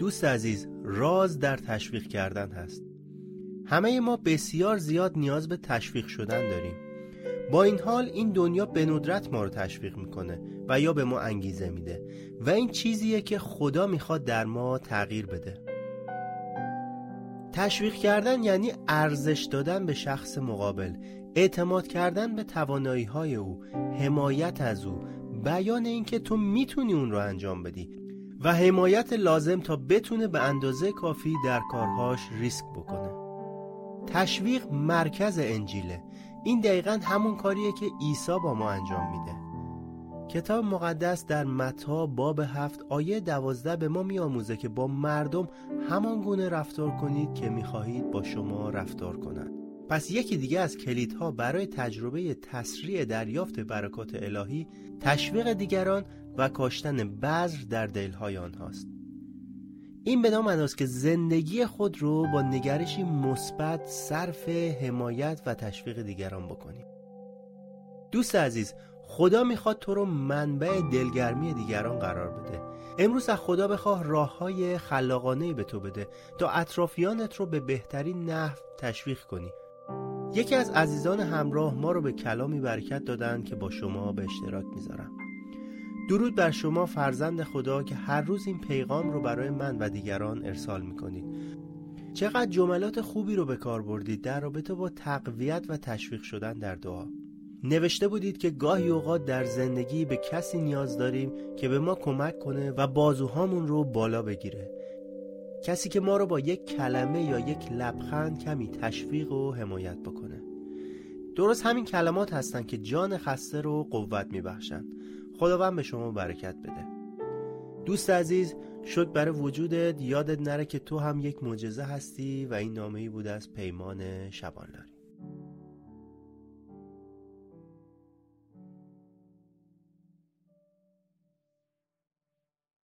دوست عزیز، راز در تشویق کردن هست. همه ما بسیار زیاد نیاز به تشویق شدن داریم. با این حال این دنیا به ندرت ما رو تشویق میکنه و یا به ما انگیزه میده و این چیزیه که خدا میخواد در ما تغییر بده. تشویق کردن یعنی ارزش دادن به شخص مقابل، اعتماد کردن به توانایی‌های او، حمایت از او، بیان این که تو میتونی اون رو انجام بدی و حمایت لازم تا بتونه به اندازه کافی در کارهاش ریسک بکنه. تشویق مرکز انجیله. این دقیقاً همون کاریه که عیسی با ما انجام میده. کتاب مقدس در متی باب 7 آیه 12 به ما میآموزه که با مردم همان گونه رفتار کنید که میخواهید با شما رفتار کنند. پس یکی دیگه از کلیدها برای تجربه تسریع دریافت برکات الهی تشویق دیگران و کاشتن بذر در دلهای آنهاست. این بدان معناست که زندگی خود رو با نگرشی مثبت صرف حمایت و تشویق دیگران بکنید. دوست عزیز، خدا میخواد تو رو منبع دلگرمی دیگران قرار بده. امروز از خدا بخواه راههای خلاقانه‌ای به تو بده تا اطرافیانت رو به بهترین نحو تشویق کنی. یکی از عزیزان همراه ما رو به کلامی برکت دادن که با شما به اشتراک میذارم. درود بر شما فرزند خدا که هر روز این پیغام رو برای من و دیگران ارسال میکنید. چقدر جملات خوبی رو به کار بردید در رابطه با تقویت و تشویق شدن در دعا. نوشته بودید که گاهی اوقات در زندگی به کسی نیاز داریم که به ما کمک کنه و بازوهامون رو بالا بگیره. کسی که ما رو با یک کلمه یا یک لبخند کمی تشویق و حمایت بکنه. درست همین کلمات هستن که جان خسته رو قوت میبخشن. خداوند به شما برکت بده. دوست عزیز، شکر برای وجودت. یادت نره که تو هم یک معجزه هستی و این نامه‌ای بود از پیمان شبانلاری.